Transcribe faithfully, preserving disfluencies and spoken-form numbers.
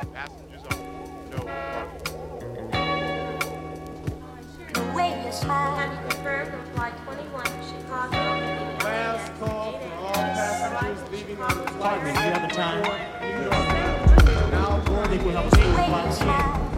Passengers only. No parking. The way you smile. Have you confirmed on flight twenty-one to Chicago? Last call for all passengers leaving on the flight. Pardon me, do you have a time? New York. Now I boarding think we'll have a The smooth way you flight. smile.